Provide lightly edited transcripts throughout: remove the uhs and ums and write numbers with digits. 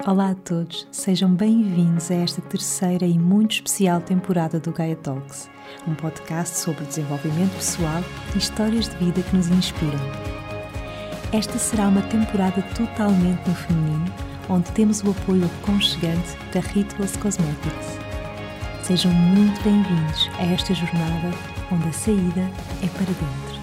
Olá a todos, sejam bem-vindos a esta terceira e muito especial temporada do Gaia Talks, um podcast sobre desenvolvimento pessoal e histórias de vida que nos inspiram. Esta será uma temporada totalmente no feminino, onde temos o apoio aconchegante da Rituals Cosmetics. Sejam muito bem-vindos a esta jornada onde a saída é para dentro.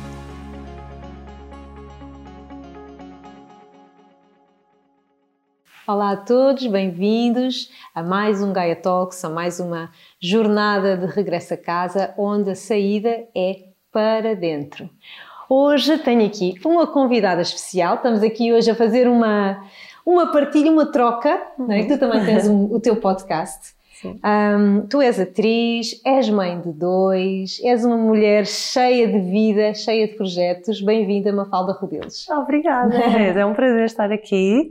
Olá a todos, bem-vindos a mais um Gaia Talks, a mais uma jornada de regresso a casa, onde a saída é para dentro. Hoje tenho aqui uma convidada especial, estamos aqui hoje a fazer uma partilha, uma troca, não é? Tu também tens o teu podcast. Tu és atriz, és mãe de 2, és uma mulher cheia de vida, cheia de projetos. Bem-vinda, Mafalda Rodelos. Obrigada, é um prazer estar aqui.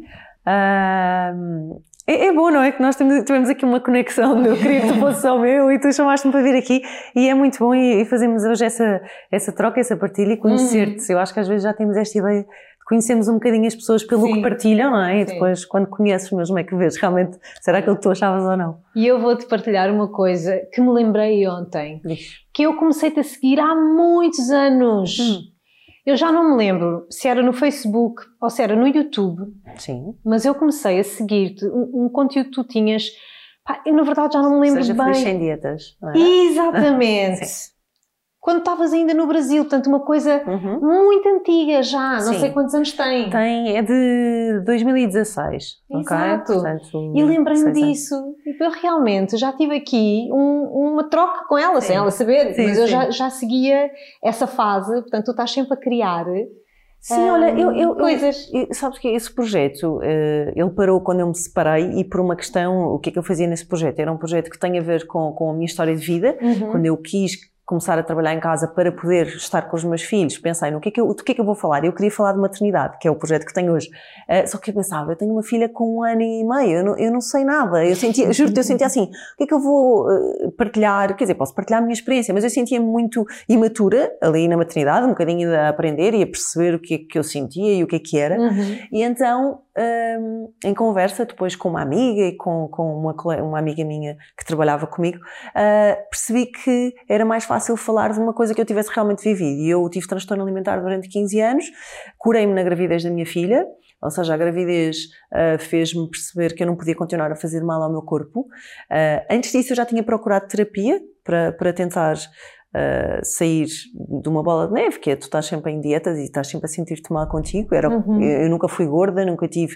É bom, não é? Que nós tivemos aqui uma conexão. Eu queria que tu fosses ao meu e tu chamaste-me para vir aqui, e é muito bom e fazemos hoje essa troca, essa partilha e conhecer-te. Eu acho que às vezes já temos esta ideia de conhecermos um bocadinho as pessoas pelo que partilham, não é? E depois, quando conheces mesmo, é que vês realmente será aquilo que tu achavas ou não. E eu vou-te partilhar uma coisa que me lembrei ontem, que eu comecei-te a seguir há muitos anos. Eu já não me lembro se era no Facebook ou se era no YouTube. Sim. Mas eu comecei a seguir-te, um conteúdo que tu tinhas, e na verdade já não me lembro Seja bem. Feliz Sem Dietas, não é? Exatamente. Quando estavas ainda no Brasil, portanto uma coisa muito antiga já, não sei quantos anos tem. É de 2016. Exato. Okay? Portanto, e lembrei-me disso. E eu realmente já tive aqui uma troca com ela, sem ela saber, mas eu já seguia essa fase, portanto tu estás sempre a criar. Sim, olha, coisas. Sabes que esse projeto, ele parou quando eu me separei e por uma questão, o que é que eu fazia nesse projeto? Era um projeto que tem a ver com a minha história de vida, quando eu quis começar a trabalhar em casa para poder estar com os meus filhos, pensei no do que é que eu vou falar. Eu queria falar de maternidade, que é o projeto que tenho hoje. Só que eu pensava, eu tenho uma filha com 1 ano e meio, eu não sei nada. Juro-te, eu sentia assim, o que é que eu vou partilhar? Quer dizer, posso partilhar a minha experiência, mas eu sentia-me muito imatura ali na maternidade, um bocadinho a aprender e a perceber o que é que eu sentia e o que é que era. E então, em conversa depois com uma amiga e com uma amiga minha que trabalhava comigo, percebi que era mais fácil falar de uma coisa que eu tivesse realmente vivido. E eu tive transtorno alimentar durante 15 anos, curei-me na gravidez da minha filha, ou seja, a gravidez fez-me perceber que eu não podia continuar a fazer mal ao meu corpo. Antes disso eu já tinha procurado terapia para tentar sair de uma bola de neve, que é tu estás sempre em dietas e estás sempre a sentir-te mal contigo. Eu nunca fui gorda, nunca tive...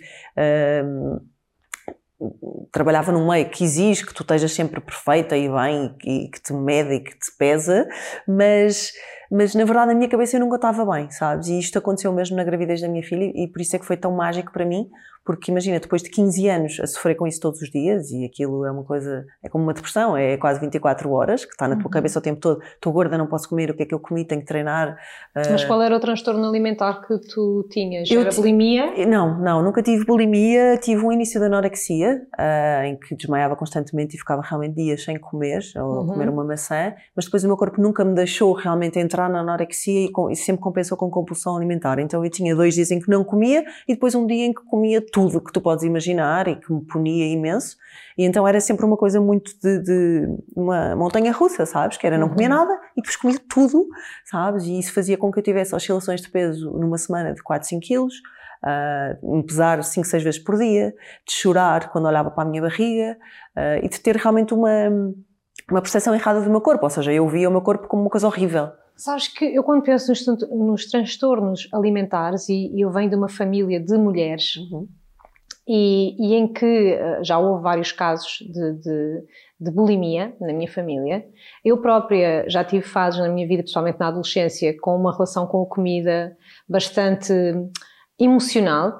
trabalhava num meio que exige que tu estejas sempre perfeita e bem e que te mede e que te pesa, mas na verdade na minha cabeça eu nunca estava bem, sabes? E isto aconteceu mesmo na gravidez da minha filha e por isso é que foi tão mágico para mim, porque imagina, depois de 15 anos a sofrer com isso todos os dias, e aquilo é uma coisa, é como uma depressão, é quase 24 horas, que está na tua cabeça o tempo todo, estou gorda, não posso comer, o que é que eu comi, tenho que treinar. Mas qual era o transtorno alimentar que tu tinhas? Era bulimia? Não, nunca tive bulimia, tive um início de anorexia, em que desmaiava constantemente e ficava realmente dias sem comer, ou comer uma maçã, mas depois o meu corpo nunca me deixou realmente entrar na anorexia e sempre compensou com compulsão alimentar. Então eu tinha 2 dias em que não comia e depois um dia em que comia tudo que tu podes imaginar e que me punia imenso, e então era sempre uma coisa muito de uma montanha russa, sabes? Que era não comia nada e depois comia tudo, sabes? E isso fazia com que eu tivesse oscilações de peso numa semana de 4, 5 quilos, me pesar 5, 6 vezes por dia, de chorar quando olhava para a minha barriga, e de ter realmente uma percepção errada do meu corpo, ou seja, eu via o meu corpo como uma coisa horrível. Sabes que eu quando penso nos transtornos alimentares, e eu venho de uma família de mulheres, e em que já houve vários casos de bulimia na minha família. Eu própria já tive fases na minha vida, pessoalmente na adolescência, com uma relação com a comida bastante emocional.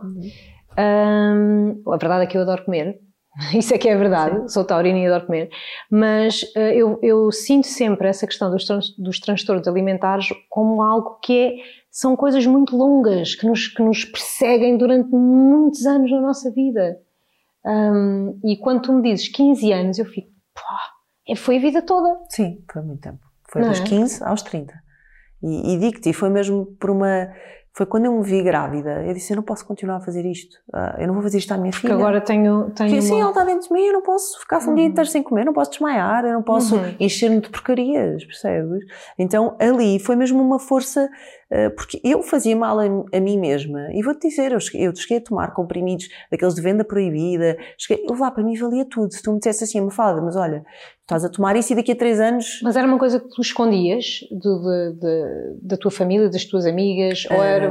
A verdade é que eu adoro comer. Isso é que é verdade, sou taurina e adoro comer, mas eu sinto sempre essa questão dos transtornos alimentares como algo que são coisas muito longas, que nos perseguem durante muitos anos na nossa vida. E quando tu me dizes 15 anos, eu fico, foi a vida toda. Sim, foi muito tempo. Foi dos 15 aos 30. E digo-te, foi mesmo foi quando eu me vi grávida. Eu disse, eu não posso continuar a fazer isto. Eu não vou fazer isto à minha filha. Porque agora tenho Sim, ela está dentro de mim, eu não posso ficar um dia inteiro sem comer, não posso desmaiar, eu não posso encher-me de porcarias, percebes? Então, ali foi mesmo uma força, porque eu fazia mal a mim mesma. E vou-te dizer, eu cheguei a tomar comprimidos daqueles de venda proibida. Lá para mim valia tudo. Se tu me dissesse assim, Mafalda, mas olha, estás a tomar isso e daqui a 3 anos... Mas era uma coisa que tu escondias da tua família, das tuas amigas? Ou era...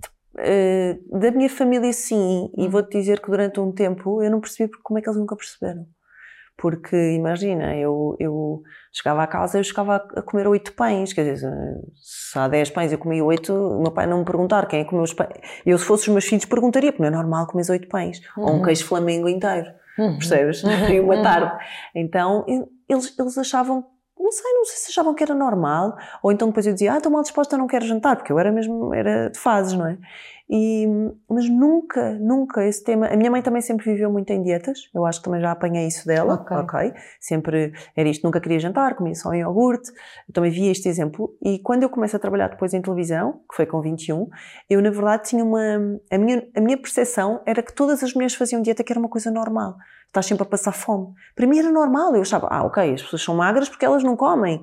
Da minha família, sim. E vou-te dizer que durante um tempo eu não percebi como é que eles nunca perceberam. Porque, imagina, eu chegava à casa, eu chegava a comer 8 pães. Quer dizer, se há 10 pães eu comia 8, o meu pai não me perguntar quem é que comeu os pães. Eu, se fosse os meus filhos, perguntaria, porque não é normal comer 8 pães. Ou um queijo Flamengo inteiro. Percebes? Em uma tarde. Então, eles achavam, não sei se achavam que era normal, ou então depois eu dizia, estou mal disposta, não quero jantar, porque eu era de fases, não é? Mas nunca esse tema, a minha mãe também sempre viveu muito em dietas, eu acho que também já apanhei isso dela, ok? Sempre era isto, nunca queria jantar, comia só em iogurte, eu também via este exemplo, e quando eu começo a trabalhar depois em televisão, que foi com 21, eu na verdade tinha a minha percepção era que todas as mulheres faziam dieta, que era uma coisa normal. Estás sempre a passar fome. Para mim era normal, eu achava, ok, as pessoas são magras porque elas não comem.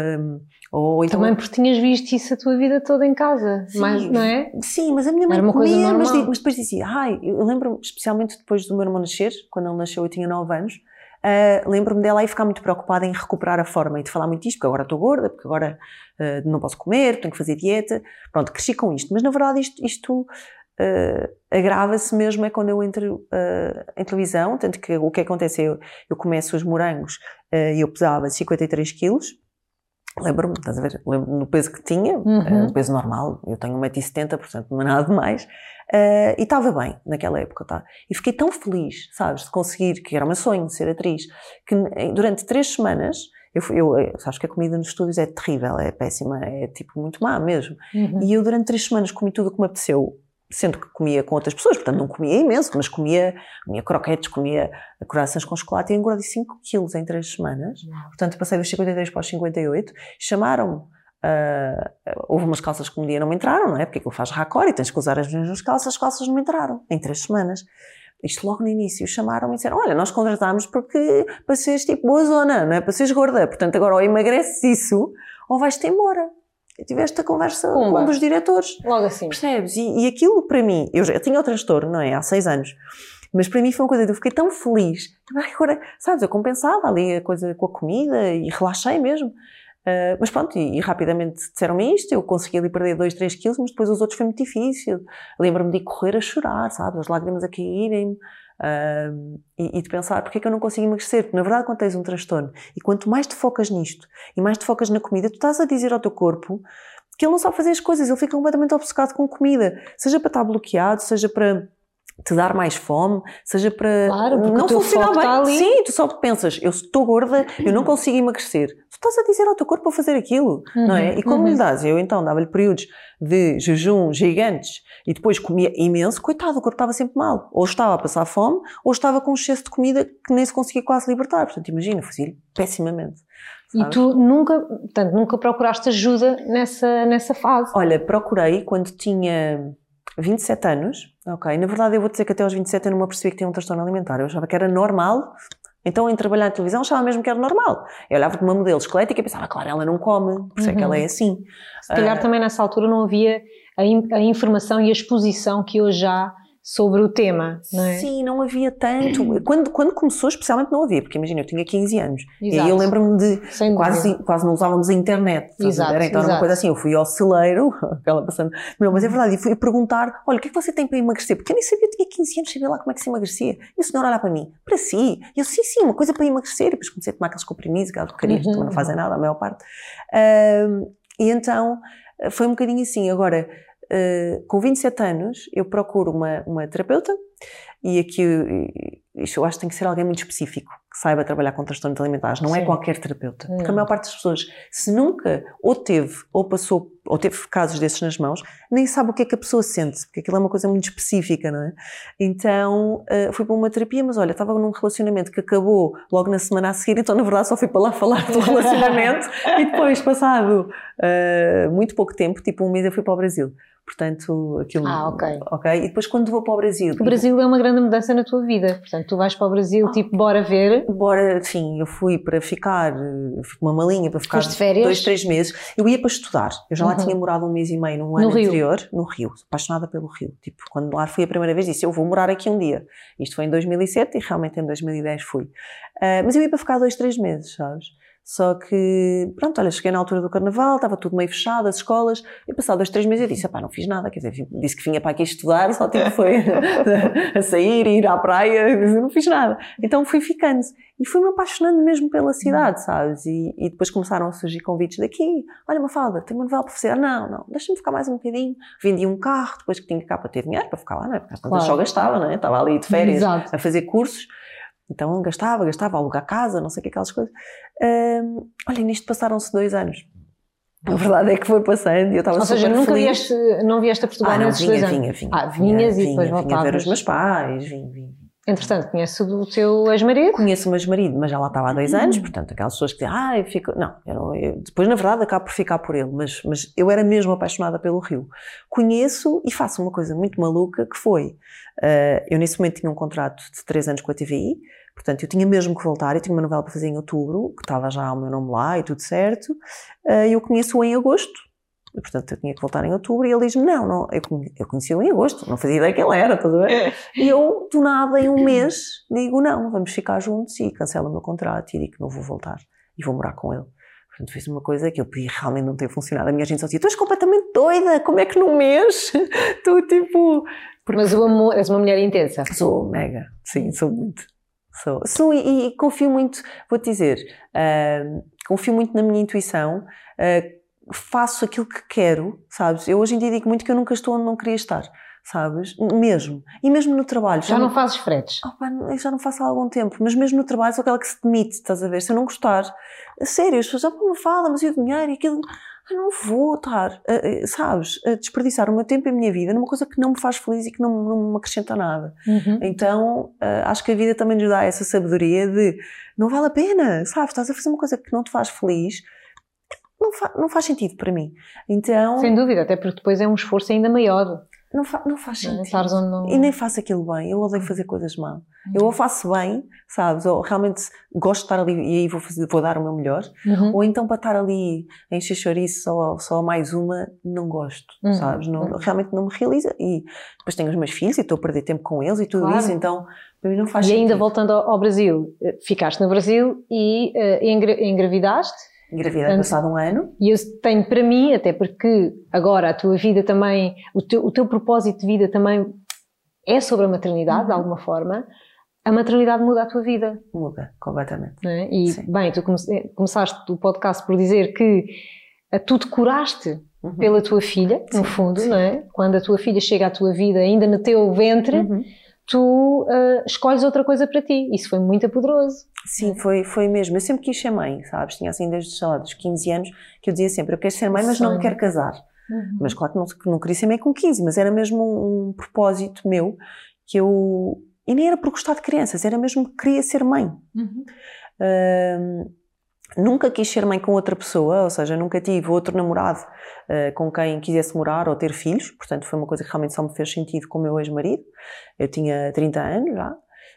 Ou então... Também porque tinhas visto isso a tua vida toda em casa, sim, não é? Sim, mas a minha mãe era uma comia, coisa normal. Mas depois dizia, eu lembro-me, especialmente depois do meu irmão nascer, quando ele nasceu eu tinha 9 anos, lembro-me dela aí ficar muito preocupada em recuperar a forma e de falar muito disto, porque agora estou gorda, porque agora não posso comer, tenho que fazer dieta. Pronto, cresci com isto, mas na verdade isto agrava-se mesmo é quando eu entro em televisão, tanto que o que acontece é eu começo os morangos e eu pesava 53 quilos, lembro-me, estás a ver, lembro-me do peso que tinha, um peso normal, eu tenho 1,70 m, portanto não é nada demais, e estava bem naquela época, tá? E fiquei tão feliz, sabes, de conseguir, que era o meu sonho, ser atriz, que durante 3 semanas, sabes que a comida nos estúdios é terrível, é péssima, é tipo muito má mesmo, e eu durante 3 semanas comi tudo o que me apeteceu, sendo que comia com outras pessoas, portanto não comia imenso, mas comia croquetes, comia croissants com chocolate e engordei 5 quilos em 3 semanas. Portanto passei dos 53 para os 58, chamaram-me, houve umas calças que um dia não me entraram, não é? Porque aquilo faz raccord e tens que usar as mesmas calças, as calças não me entraram em 3 semanas. Isto logo no início, chamaram-me e disseram, olha, nós contratámos para seres tipo boa zona, não é? Para seres gorda, portanto agora ou emagreces isso ou vais-te embora. Eu tive esta conversa com um dos diretores. Logo assim. Percebes? E aquilo para mim, eu já tinha o transtorno, não é? Há 6 anos. Mas para mim foi uma coisa que eu fiquei tão feliz. Agora, sabes, eu compensava ali a coisa com a comida e relaxei mesmo. Mas pronto, e rapidamente disseram-me isto, eu consegui ali perder 2, 3 quilos, mas depois os outros foi muito difícil. Lembro-me de ir correr a chorar, sabes? As lágrimas a caírem-me. E de pensar, porque é que eu não consigo emagrecer? Porque na verdade quando tens um transtorno e quanto mais te focas nisto e mais te focas na comida, tu estás a dizer ao teu corpo que ele não sabe fazer as coisas, ele fica completamente obcecado com comida, seja para estar bloqueado, seja para te dar mais fome, seja para não funcionar bem. Tá ali. Sim, tu só pensas, eu estou gorda, eu não consigo emagrecer. Tu estás a dizer ao teu corpo para fazer aquilo, não é? E como lhe dás? Eu então dava-lhe períodos de jejum gigantes e depois comia imenso, coitado, o corpo estava sempre mal. Ou estava a passar fome, ou estava com um excesso de comida que nem se conseguia quase libertar. Portanto, imagina, fazia-lhe pessimamente. Sabes? E tu nunca procuraste ajuda nessa fase? Olha, procurei quando tinha 27 anos, ok, na verdade eu vou dizer que até aos 27 eu não me apercebi que tinha um transtorno alimentar, eu achava que era normal, então em trabalhar na televisão achava mesmo que era normal. Eu olhava de uma modelo esquelética e pensava, claro, ela não come, por isso é que ela é assim. Se calhar também nessa altura não havia a informação e a exposição que hoje há sobre o tema, não é? Sim, não havia tanto. Quando começou, especialmente não havia, porque imagina, eu tinha 15 anos. Exato. E aí eu lembro-me de quase não usávamos a internet. Exato, então era uma coisa assim, eu fui ao celeiro, aquela passando. Mas é verdade, e fui perguntar, olha, o que é que você tem para emagrecer? Porque eu nem sabia, eu tinha 15 anos, sabia lá como é que se emagrecia. E o senhor olhar para mim, para si? E eu, sim, uma coisa para emagrecer. E depois comecei a tomar aqueles comprimidos, aquelas porcarias, também não fazem nada, a maior parte. E então, foi um bocadinho assim. Agora, com 27 anos, eu procuro uma terapeuta e aqui isto eu acho que tem que ser alguém muito específico, que saiba trabalhar com transtornos alimentares, não é qualquer terapeuta, porque a maior parte das pessoas, se nunca ou teve casos desses nas mãos, nem sabe o que é que a pessoa sente, porque aquilo é uma coisa muito específica, não é? Então fui para uma terapia, mas olha, estava num relacionamento que acabou logo na semana a seguir, então na verdade só fui para lá falar do relacionamento e depois, passado muito pouco tempo, tipo um mês, eu fui para o Brasil. portanto, aquilo... ok. E depois quando vou para o Brasil... O Brasil é uma grande mudança na tua vida, portanto, tu vais para o Brasil, tipo, bora ver. Bora, sim, eu fui para ficar, fui com uma malinha para ficar 2, 3 meses. Eu ia para estudar, eu já lá tinha morado 1 mês e meio no ano anterior, no Rio, apaixonada pelo Rio. Tipo, quando lá fui a primeira vez, disse, eu vou morar aqui um dia. Isto foi em 2007 e realmente em 2010 fui. Mas eu ia para ficar 2, 3 meses, sabes? Só que, pronto, olha, cheguei na altura do Carnaval, estava tudo meio fechado, as escolas, e passado 2, 3 meses eu disse, não fiz nada, quer dizer, disse que vinha para aqui estudar, só tipo foi a sair, ir à praia, não fiz nada. Então fui ficando, e fui-me apaixonando mesmo pela cidade, sabes? E depois começaram a surgir convites daqui, olha Mafalda, tenho uma novela para fazer, não, deixa-me ficar mais um bocadinho. Vendi um carro, depois que tinha cá para ter dinheiro, para ficar lá, não é? Porque às só gastava, não é? Estava ali de férias a fazer cursos. Então gastava, a alugar casa, não sei o que, aquelas coisas. Olha, nisto passaram-se 2 anos. A verdade é que foi passando e eu estava super feliz. Ou seja, não vieste a Portugal nesses 2 anos? Vinhas e depois voltavas. Vinha ver os meus pais, vim. Entretanto, conheces o teu ex-marido? Conheço o meu ex-marido, mas já lá estava há 2 anos, portanto, aquelas pessoas que dizem, eu fico... Não, depois na verdade acabo por ficar por ele, mas eu era mesmo apaixonada pelo Rio. Conheço e faço uma coisa muito maluca que foi, eu nesse momento tinha um contrato de 3 anos com a TVI, portanto eu tinha mesmo que voltar, eu tinha uma novela para fazer em outubro, que estava já o meu nome lá e tudo certo, eu conheço-o em agosto. E, portanto, eu tinha que voltar em outubro e ele diz-me, não, eu conheci-o em agosto, não fazia ideia que ele era, estás a ver? E eu, do nada, em 1 mês, digo, não, vamos ficar juntos e cancelo o meu contrato e digo que não vou voltar e vou morar com ele. Portanto, fiz uma coisa que eu podia realmente não ter funcionado. A minha gente só dizia, tu és completamente doida, como é que num mês tu, tipo... Mas o amor, és uma mulher intensa. Sou mega, sim, sou muito. Sou e confio muito, vou-te dizer, confio muito na minha intuição, faço aquilo que quero, sabes? Eu hoje em dia digo muito que eu nunca estou onde não queria estar, sabes? Mesmo. E mesmo no trabalho. Já não fazes fretes? Eu já não faço há algum tempo, mas mesmo no trabalho sou aquela que se demite, estás a ver? Se eu não gostar, a sério, as pessoas já me falam, mas e o dinheiro e aquilo... Eu não vou estar, sabes, a desperdiçar o meu tempo e a minha vida numa coisa que não me faz feliz e que não me acrescenta nada. Então, acho que a vida também nos dá essa sabedoria de não vale a pena, sabes? Estás a fazer uma coisa que não te faz feliz, não faz sentido para mim. Então, sem dúvida, até porque depois é um esforço ainda maior. Não faz sentido. Não... E nem faço aquilo bem. Eu odeio fazer coisas mal. Eu ou faço bem, sabes, ou realmente gosto de estar ali e aí vou dar o meu melhor, ou então para estar ali a encher chouriço só mais uma, não gosto, sabes? Realmente não me realiza. E depois tenho os meus filhos e estou a perder tempo com eles e tudo isso, então para mim não faz sentido. E ainda voltando ao Brasil, ficaste no Brasil e engravidaste? Engravidei passado 1 ano. E eu tenho para mim, até porque agora a tua vida também, o teu propósito de vida também é sobre a maternidade, de alguma forma, a maternidade muda a tua vida. Muda, completamente. Não é? E bem, tu começaste o podcast por dizer que tu decoraste pela tua filha, no fundo, não é? Quando a tua filha chega à tua vida, ainda no teu ventre, tu escolhes outra coisa para ti. Isso foi muito poderoso. Sim, foi mesmo. Eu sempre quis ser mãe, sabes? Tinha assim desde, sei lá, dos 15 anos que eu dizia sempre, eu quero ser mãe, mas não me quero casar. Mas claro que não queria ser mãe com 15, mas era mesmo um propósito meu que eu... E nem era por gostar de crianças, era mesmo que queria ser mãe. Nunca quis ser mãe com outra pessoa, ou seja, nunca tive outro namorado com quem quisesse morar ou ter filhos, portanto foi uma coisa que realmente só me fez sentido com o meu ex-marido. Eu tinha 30 anos já,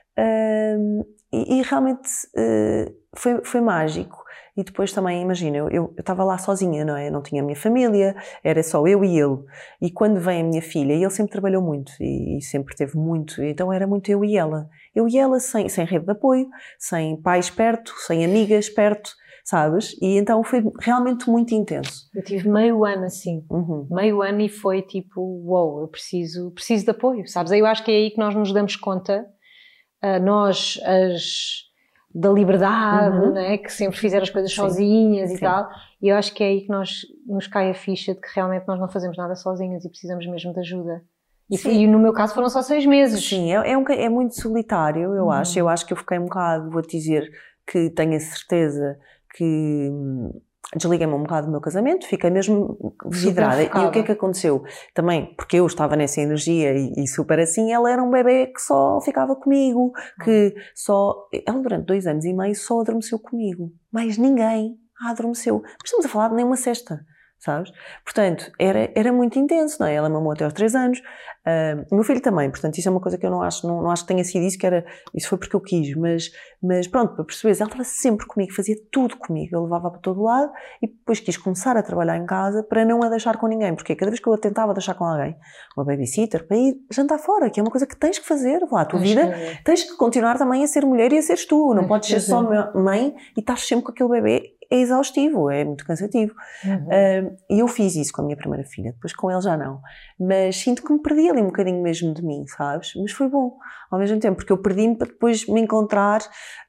e realmente foi mágico. E depois também, imagina, eu estava lá sozinha, não é? Eu não tinha a minha família, era só eu e ele. E quando vem a minha filha, ele sempre trabalhou muito e sempre teve muito, então era muito eu e ela. Eu e ela sem rede de apoio, sem pais perto, sem amigas perto, sabes? E então foi realmente muito intenso. Eu tive meio ano assim, meio ano, e foi tipo, uou, eu preciso de apoio, sabes? Eu acho que é aí que nós nos damos conta, nós, da liberdade, não é? Que sempre fizeram as coisas sozinhas e tal, e eu acho que é aí que nos cai a ficha de que realmente nós não fazemos nada sozinhas e precisamos mesmo de ajuda. E no meu caso foram só 6 meses. Sim, é muito solitário, eu acho. Eu acho que eu fiquei um bocado, vou-te dizer, que tenho a certeza que desliguei-me um bocado do meu casamento, fiquei mesmo vidrada. E o que é que aconteceu? Também, porque eu estava nessa energia e super assim, ela era um bebê que só ficava comigo, ela durante 2 anos e meio só adormeceu comigo. Mais ninguém adormeceu. Mas estamos a falar de nem uma cesta. sabes? Portanto, era muito intenso, não é? Ela mamou até aos 3 anos, o meu filho também, portanto, isso é uma coisa que eu não acho que tenha sido isso foi porque eu quis, mas pronto, para perceberes, ela estava sempre comigo, fazia tudo comigo, eu levava para todo lado e depois quis começar a trabalhar em casa para não a deixar com ninguém, porque cada vez que eu a tentava deixar com alguém, uma babysitter, para ir jantar fora, que é uma coisa que tens que fazer, lá, a tua vida, tens que continuar também a ser mulher e a seres tu, não podes ser só mãe e estás sempre com aquele bebê. É exaustivo, é muito cansativo. E eu fiz isso com a minha primeira filha, depois com ele já não. Mas sinto que me perdi ali um bocadinho mesmo de mim, sabes? Mas foi bom, ao mesmo tempo, porque eu perdi-me para depois me encontrar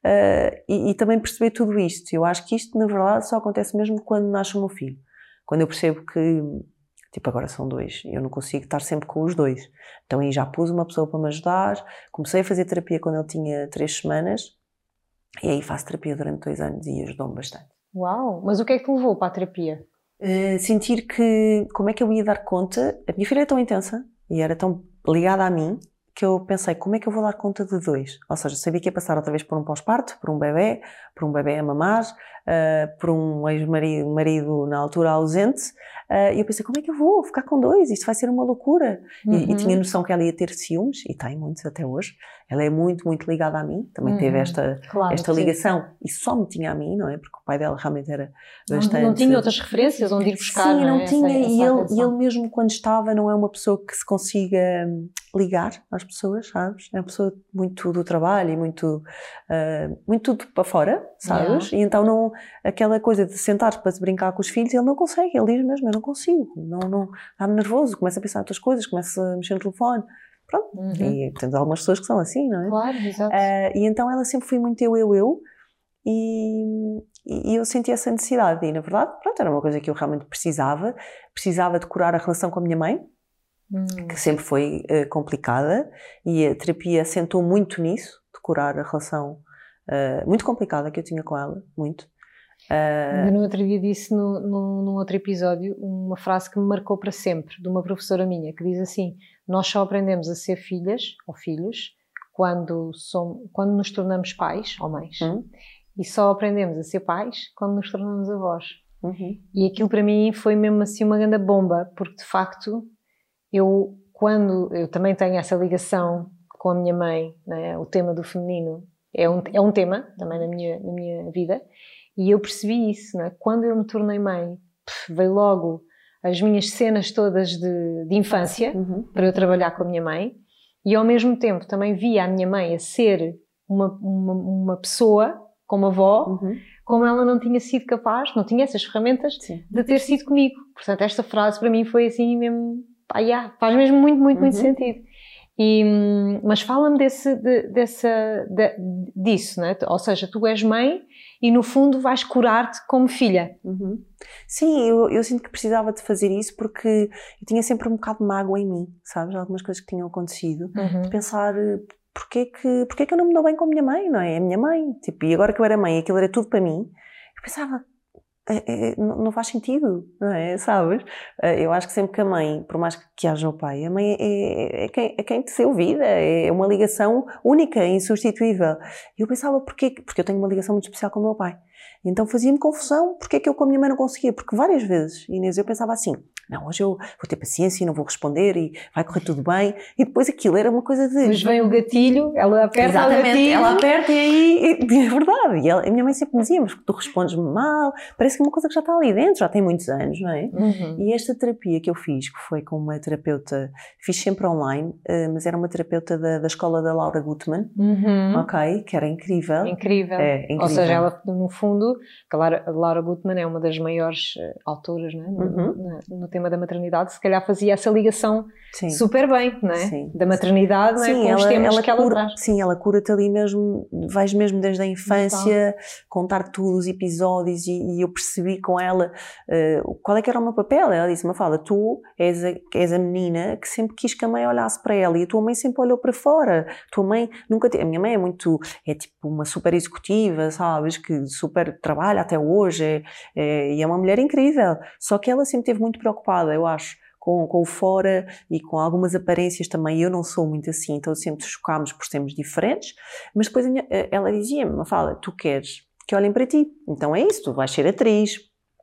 e também perceber tudo isto. Eu acho que isto, na verdade, só acontece mesmo quando nasce o meu filho. Quando eu percebo que, tipo, agora são 2, eu não consigo estar sempre com os 2. Então aí já pus uma pessoa para me ajudar, comecei a fazer terapia quando ele tinha 3 semanas, e aí faço terapia durante 2 anos e ajudou-me bastante. Uau! Mas o que é que te levou para a terapia? Sentir que, como é que eu ia dar conta, a minha filha é tão intensa e era tão ligada a mim, que eu pensei, como é que eu vou dar conta de 2? Ou seja, sabia que ia passar outra vez por um pós-parto, por um bebê a mamar, por um ex-marido na altura ausente, e eu pensei, como é que eu vou ficar com 2? Isto vai ser uma loucura. E tinha noção que ela ia ter ciúmes, e tem muitos até hoje. Ela é muito, muito ligada a mim, também teve esta ligação, e só me tinha a mim, não é? Porque o pai dela realmente era bastante... Não tinha outras referências onde ir buscar, sim, não tinha, e ele mesmo quando estava, não é uma pessoa que se consiga ligar às pessoas, sabes? É uma pessoa muito do trabalho e muito tudo para fora, sabes? E então não, aquela coisa de sentar para se brincar com os filhos, ele não consegue, ele diz mesmo, eu não consigo, não, está-me nervoso, começa a pensar em outras coisas, começa a mexer no telefone, pronto, e temos algumas pessoas que são assim, não é? Claro, exato. E então ela sempre foi muito eu, e eu senti essa necessidade, e na verdade, pronto, era uma coisa que eu realmente precisava de curar a relação com a minha mãe, que sempre foi complicada, e a terapia assentou muito nisso, de curar a relação muito complicada que eu tinha com ela, muito. No outro dia disse num outro episódio uma frase que me marcou para sempre, de uma professora minha, que diz assim: nós só aprendemos a ser filhas ou filhos quando nos tornamos pais ou mães, e só aprendemos a ser pais quando nos tornamos avós. E aquilo para mim foi mesmo assim uma grande bomba, porque de facto quando eu também tenho essa ligação com a minha mãe, né, o tema do feminino é um tema também na minha vida, e eu percebi isso, né? Quando eu me tornei mãe, veio logo as minhas cenas todas de infância, para eu trabalhar com a minha mãe, e ao mesmo tempo também via a minha mãe a ser uma pessoa, como avó, como ela não tinha sido capaz, não tinha essas ferramentas de ter sido comigo. Portanto, esta frase para mim foi assim mesmo, faz mesmo muito, muito, muito sentido. Mas fala-me disso, né? Ou seja, tu és mãe e no fundo vais curar-te como filha. Sim, eu sinto que precisava de fazer isso porque eu tinha sempre um bocado de mágoa em mim, sabes? Algumas coisas que tinham acontecido, de pensar porque é que eu não me dou bem com a minha mãe, não é? É a minha mãe, tipo, e agora que eu era mãe, aquilo era tudo para mim, eu pensava, não faz sentido, não é? Sabes? Eu acho que sempre que a mãe, por mais que haja o pai, a mãe é quem te deu vida, é uma ligação única, insubstituível. E eu pensava, porque eu tenho uma ligação muito especial com o meu pai. Então fazia-me confusão, porque é que eu com a minha mãe não conseguia? Porque várias vezes, Inês, eu pensava assim, não, hoje eu vou ter paciência e não vou responder e vai correr tudo bem, e depois aquilo era uma coisa de... Depois vem o gatilho, ela aperta o gatilho. Ela aperta e aí, é verdade, e a minha mãe sempre me dizia, mas tu respondes-me mal, parece que é uma coisa que já está ali dentro, já tem muitos anos, não é? E esta terapia que eu fiz, que foi com uma terapeuta, fiz sempre online, mas era uma terapeuta da escola da Laura Gutman, ok, que era incrível. Incrível. Ou seja, ela no fundo, a Laura Gutman é uma das maiores autoras, não é? No tema da maternidade, se calhar fazia essa ligação super bem, não é? Sim. Da maternidade, não é? Com os temas que ela traz. Sim, ela cura-te ali mesmo, vais mesmo desde a infância, contar tudo os episódios e eu percebi com ela qual é que era o meu papel. Ela disse, Mafalda, tu és a menina que sempre quis que a mãe olhasse para ela e a tua mãe sempre olhou para fora. Tua mãe nunca... A minha mãe é tipo uma super executiva, sabes? Que super trabalha até hoje e é uma mulher incrível. Só que ela sempre esteve muito preocupada, eu acho, com o fora e com algumas aparências também. Eu não sou muito assim, então sempre chocámos por sermos diferentes, mas depois ela dizia-me, Mafalda, tu queres que olhem para ti, então é isso, tu vais ser atriz,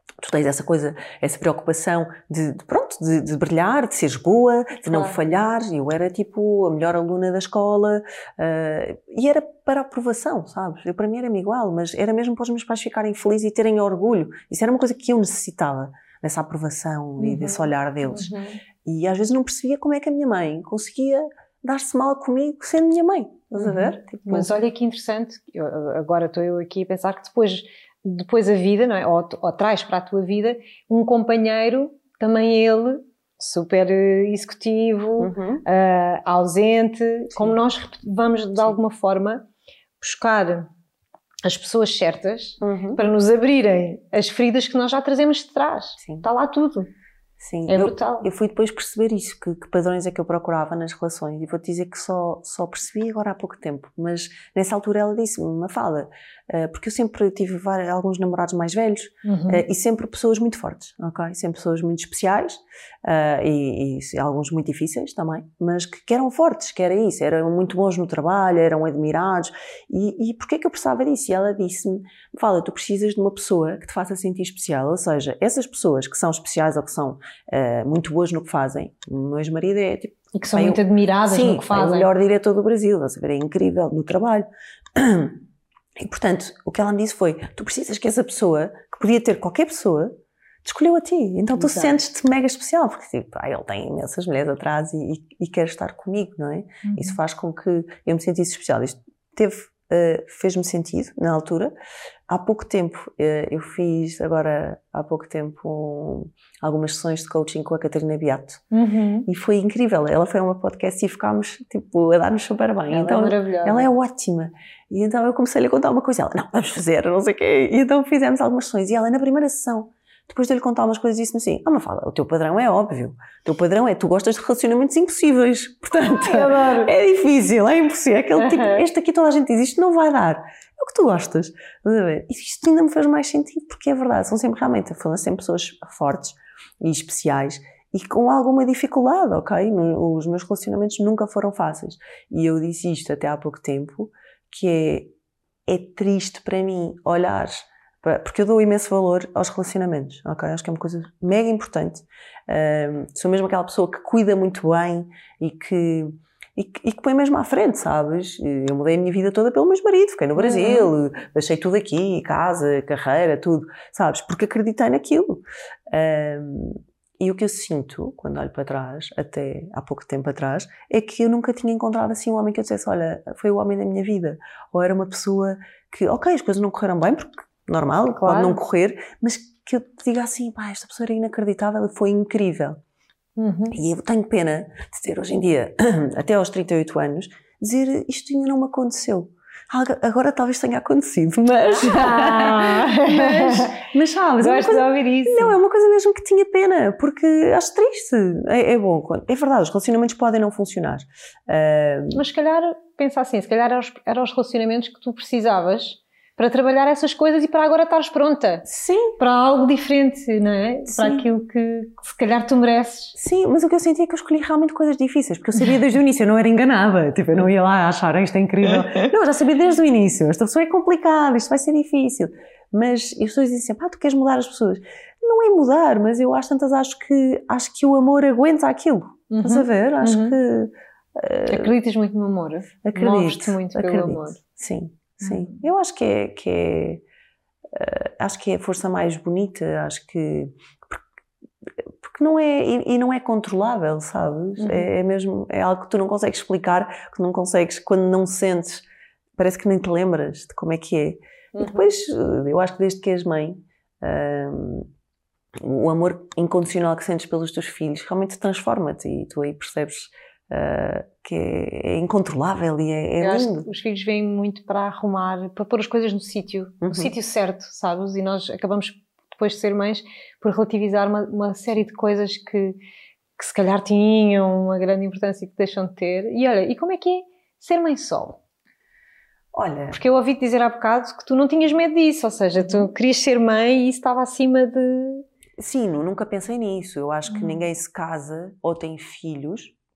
tu tens essa coisa, essa preocupação de brilhar, de seres boa, de não falhar. Eu era tipo a melhor aluna da escola, e era para a aprovação, sabes? Para mim era-me igual, mas era mesmo para os meus pais ficarem felizes e terem orgulho. Isso era uma coisa que eu necessitava, dessa aprovação e desse olhar deles. E às vezes não percebia como é que a minha mãe conseguia dar-se mal comigo sendo minha mãe. Estás a ver? Tipo, mas olha que interessante, agora estou eu aqui a pensar que depois a vida, não é? Ou traz para a tua vida um companheiro, também ele, super executivo, ausente, como nós vamos de alguma forma buscar as pessoas certas para nos abrirem as feridas que nós já trazemos de trás. Está lá tudo. Sim, é brutal. Eu fui depois perceber isso, que padrões é que eu procurava nas relações, e vou-te dizer que só percebi agora há pouco tempo, mas nessa altura ela disse-me, Mafalda, porque eu sempre tive alguns namorados mais velhos, e sempre pessoas muito fortes, ok? Sempre pessoas muito especiais, e alguns muito difíceis também, mas que eram fortes, que era isso, eram muito bons no trabalho, eram admirados, e porquê é que eu precisava disso? E ela disse-me, Mafalda, tu precisas de uma pessoa que te faça sentir especial, ou seja, essas pessoas que são especiais ou que são muito boas no que fazem. O meu ex-marido é tipo... E que são muito admiradas no que fazem. É o melhor diretor do Brasil, a saber, é incrível no trabalho. E, portanto, o que ela me disse foi, tu precisas que essa pessoa, que podia ter qualquer pessoa, te escolheu a ti. Então tu sentes-te mega especial, porque tipo, ele tem imensas mulheres atrás e quer estar comigo, não é? Isso faz com que eu me sentisse especial. Isto fez-me sentido na altura. Há pouco tempo, eu fiz agora, há pouco tempo, algumas sessões de coaching com a Catarina Beato. E foi incrível. Ela foi a uma podcast e ficámos, tipo, a dar-nos super bem. Ela então, é maravilhosa. Ela é ótima. E então eu comecei-lhe a contar uma coisa. Ela, não, vamos fazer, não sei o quê. E então fizemos algumas sessões. E ela, na primeira sessão, depois de lhe contar umas coisas, disse-me assim, Mafalda, o teu padrão é óbvio. O teu padrão é, tu gostas de relacionamentos impossíveis. Portanto, é difícil, é impossível. É aquele tipo, este aqui toda a gente diz, isto não vai dar. É o que tu gostas. E isto ainda me fez mais sentido, porque é verdade. São sempre sempre pessoas fortes e especiais e com alguma dificuldade, ok? Os meus relacionamentos nunca foram fáceis. E eu disse isto até há pouco tempo, que é triste para mim olhar... Porque eu dou imenso valor aos relacionamentos, ok? Acho que é uma coisa mega importante. Sou mesmo aquela pessoa que cuida muito bem e que põe mesmo à frente, sabes? Eu mudei a minha vida toda pelo meu marido, fiquei no Brasil, deixei tudo aqui, casa, carreira, tudo, sabes? Porque acreditei naquilo. E o que eu sinto, quando olho para trás, até há pouco tempo atrás, é que eu nunca tinha encontrado assim um homem que eu dissesse, olha, foi o homem da minha vida. Ou era uma pessoa que, ok, as coisas não correram bem, porque normal, pode não correr, mas que eu te diga assim, pá, esta pessoa era inacreditável e foi incrível. E eu tenho pena de ter hoje em dia, até aos 38 anos, dizer isto ainda não me aconteceu. Agora talvez tenha acontecido, mas sabes, gosto de ouvir isso. Não, é uma coisa mesmo que tinha pena, porque acho triste. É bom, é verdade, os relacionamentos podem não funcionar. Mas se calhar, pensa assim, se calhar eram os relacionamentos que tu precisavas para trabalhar essas coisas e para agora estares pronta. Sim. Para algo diferente, não é? Sim. Para aquilo que se calhar tu mereces. Sim, mas o que eu senti é que eu escolhi realmente coisas difíceis, porque eu sabia desde o início, eu não era enganada. Tipo, eu não ia lá achar isto é incrível. Não, eu já sabia desde o início. Esta pessoa é complicada, isto vai ser difícil. Mas as pessoas dizem sempre, tu queres mudar as pessoas. Não é mudar, mas eu acho que o amor aguenta aquilo. Estás a ver? Acho que... Acreditas muito no amor? Moves-te muito pelo amor. Sim. Sim, eu acho que é a força mais bonita, acho que porque não é e não é controlável, sabes? É mesmo, é algo que tu não consegues explicar, que não consegues, quando não sentes, parece que nem te lembras de como é que é. E depois, eu acho que desde que és mãe, o amor incondicional que sentes pelos teus filhos realmente transforma-te e tu aí percebes que é incontrolável e é lindo. Os filhos vêm muito para arrumar, para pôr as coisas no sítio certo, sabes? E nós acabamos, depois de ser mães, por relativizar uma série de coisas que se calhar tinham uma grande importância e que deixam de ter. E olha, e como é que é ser mãe solo? Olha... Porque eu ouvi-te dizer há bocado que tu não tinhas medo disso, ou seja, tu querias ser mãe e isso estava acima de... Sim, nunca pensei nisso. Eu acho que ninguém se casa ou tem filhos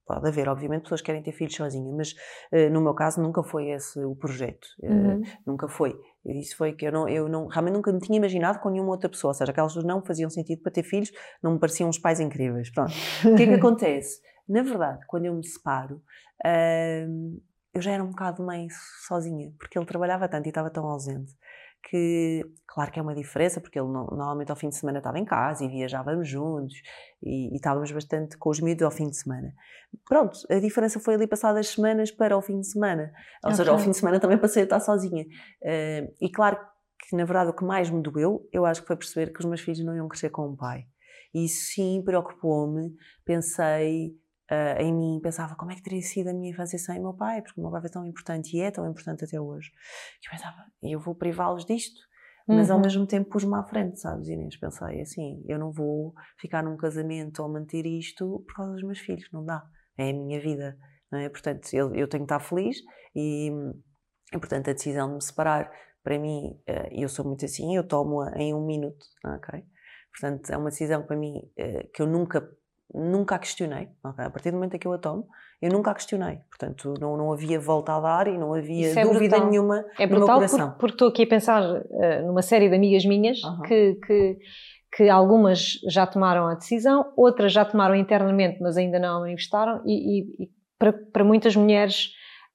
pode haver, obviamente, pessoas que querem ter filhos sozinhas, mas no meu caso nunca foi esse o projeto. Nunca foi. Isso foi que eu não, realmente nunca me tinha imaginado com nenhuma outra pessoa, ou seja, aquelas pessoas não faziam sentido para ter filhos, não me pareciam uns pais incríveis. Pronto. O que é que acontece? Na verdade, quando eu me separo, eu já era um bocado mãe sozinha, porque ele trabalhava tanto e estava tão ausente, que, claro que é uma diferença, porque ele normalmente ao fim de semana estava em casa e viajávamos juntos e estávamos bastante com os miúdos ao fim de semana. Pronto, a diferença foi ali passadas semanas para o fim de semana, ou seja, ao fim de semana também passei a estar sozinha. E claro que, na verdade, o que mais me doeu, eu acho que foi perceber que os meus filhos não iam crescer com um pai. E isso sim preocupou-me, pensei em mim, pensava como é que teria sido a minha infância sem o meu pai, porque o meu pai foi tão importante e é tão importante até hoje. Eu pensava, eu vou privá-los disto, mas ao mesmo tempo pus-me à frente, sabes, Inês? Pensei assim, eu não vou ficar num casamento ou manter isto por causa dos meus filhos, não dá, é a minha vida, não é? Portanto, eu tenho que estar feliz e portanto, a decisão de me separar, para mim, eu sou muito assim, eu tomo-a em 1 minuto, ok? Portanto, é uma decisão para mim que eu nunca a questionei, okay? A partir do momento em que eu a tomo, eu nunca a questionei, portanto não havia volta a dar e não havia dúvida nenhuma no meu coração. Porque estou aqui a pensar numa série de amigas minhas que algumas já tomaram a decisão, outras já tomaram internamente, mas ainda não manifestaram e para muitas mulheres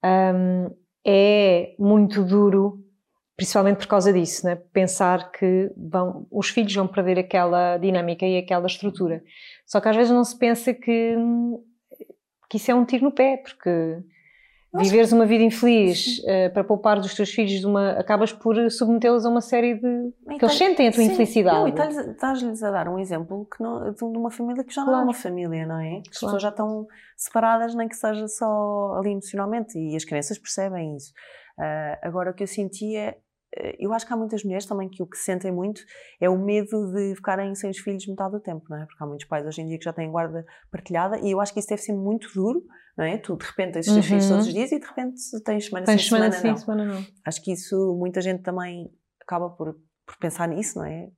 é muito duro, principalmente por causa disso, né? Pensar que os filhos vão perder aquela dinâmica e aquela estrutura. Só que às vezes não se pensa que isso é um tiro no pé, porque viveres uma vida infeliz para poupar dos teus filhos, acabas por submetê-los a uma série de... que eles sentem a tua infelicidade. Não, e estás-lhes a dar um exemplo de uma família que já não é uma família, não é? As pessoas já estão separadas, nem que seja só ali emocionalmente, e as crianças percebem isso. Agora, o que eu senti eu acho que há muitas mulheres também que o que sentem muito é o medo de ficarem sem os filhos metade do tempo, não é? Porque há muitos pais hoje em dia que já têm guarda partilhada e eu acho que isso deve ser muito duro, não é? Tu de repente tens os teus filhos todos os dias e de repente tens semana semana não. Acho que isso muita gente também acaba por pensar nisso, não é?